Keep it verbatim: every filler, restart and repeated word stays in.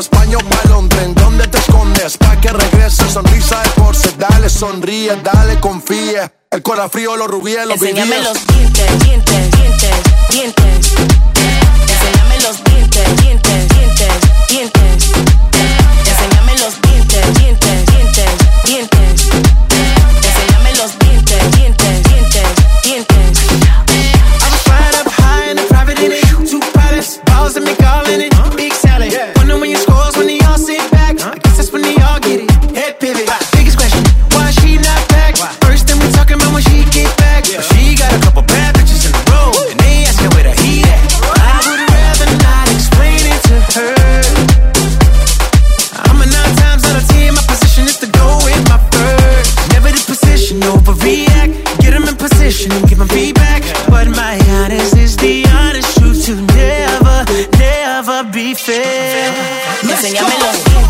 Somos paño pa' Londres, ¿dónde te escondes? Pa' que regreses, sonrisa de Porsche. Dale, sonríe, dale, confía. El corazón frío, los rubíes, los vivíes. Enséñame los dientes, dientes, dientes, dientes. Enséñame los dientes, dientes, dientes, dientes. Enséñame los dientes, dientes, dientes, dientes. Enséñame los dientes, dientes, dientes, dientes. I was flying up high in a private in it. Two pilots, balls and me calling it. Big salad. Wonder when you scores when they all sit back. I guess that's when they all get it. Head pivot. Biggest question, why she not back? First thing we talking about when she get back. She got a couple bad bitches in a row, and they asking where the heat at. I would rather not explain it to her. I'm a nine times out of ten, my position is to go with my first. Never the position, overreact. Get them in position and give them feedback. But my honest is the honest truth to never, never be fair. Enséñame los dientes.